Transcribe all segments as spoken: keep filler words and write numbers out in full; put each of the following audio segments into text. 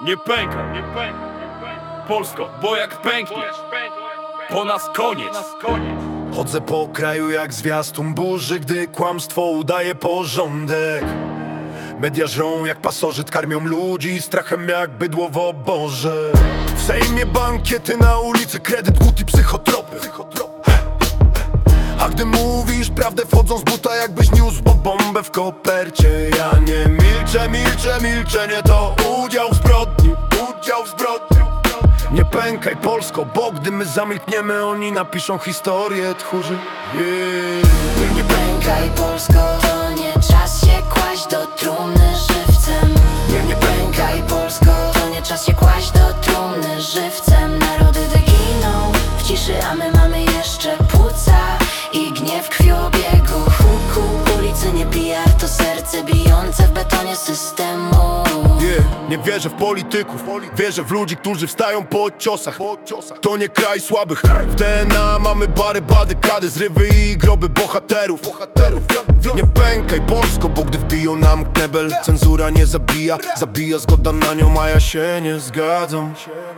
Nie pęka, nie pęka, Polsko, bo jak pękniesz, po nas koniec. Chodzę po kraju jak zwiastun burzy, gdy kłamstwo udaje porządek. Media żrą jak pasożyt, karmią ludzi strachem jak bydło w oborze. W Sejmie bankiety, na ulicy kredyt, głód i psychotropy. A gdy mówisz prawdę, wchodzą z buta, jakbyś niósł bombę w kopercie. Ja nie milczę, milczę, milczenie to udział w zbrodni, udział w zbrodni. Nie pękaj Polsko, bo gdy my zamilkniemy, oni napiszą historię tchórzy. Yeah. Nie pękaj Polsko, to nie czas się kłaść do trumny żywcem. Nie, nie pękaj Polsko, to nie czas się kłaść do trumny żywcem. Narody te giną w ciszy, a my mamy jeszcze płuca i gniew krwiobiegu. Huku, ulicy nie P R, to serce bijące w betonie systemu. Yeah. Nie wierzę w polityków, wierzę w ludzi, którzy wstają po ciosach. To nie kraj słabych, w D N A mamy bary, badykady, zrywy i groby bohaterów. Nie pękaj Polsko, bo gdy wbiją nam knebel, cenzura nie zabija, zabija zgoda na nią, a ja się nie zgadzam.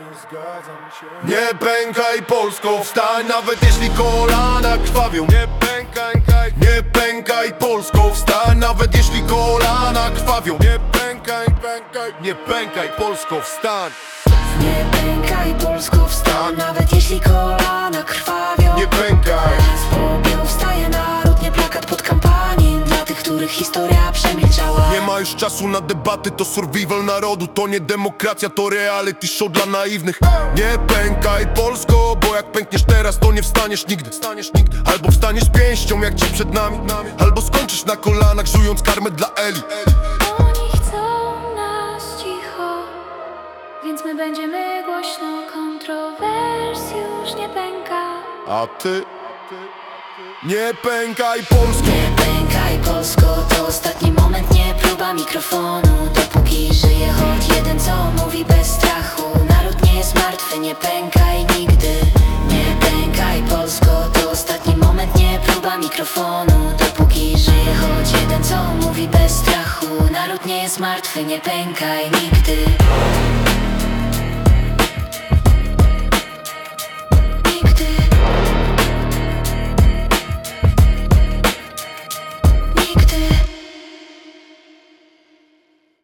Nie pękaj Polsko, wstań nawet jeśli kolana krwawią. Nie pękaj, nie pękaj Polsko, wstań nawet jeśli kolana krwawią. Nie pękaj, pękaj, nie pękaj Polsko, wstań. Nie pękaj Polsko, wstań nawet jeśli kolana krwawią. Nie pękaj. Z popiołu wstaje naród, nie plakat pod kampanii dla tych, których historia przemilczała. Nie ma już czasu na debaty, to survival narodu. To nie demokracja, to reality show dla naiwnych. Nie pękaj Polsko, bo jak pękniesz teraz, to nie wstaniesz nigdy. Wstaniesz nigdy. Albo wstaniesz pięścią jak ci przed nami, albo skończysz na kolanach, żując karmę dla Eli. Oni chcą nas cicho, więc my będziemy głośno. Kontrowersji już nie pęka. A ty? Nie pękaj Polsko. Nie pękaj Polsko, to ostatni moment, nie próba mikrofonu. Dopóki żyje choć jeden, co mówi bez strachu. Naród nie jest martwy, nie pękaj nigdy. Nie pękaj Polsko, to ostatni moment, nie próba mikrofonu. Dopóki żyje choć jeden, co mówi bez strachu. Naród nie jest martwy, nie pękaj nigdy.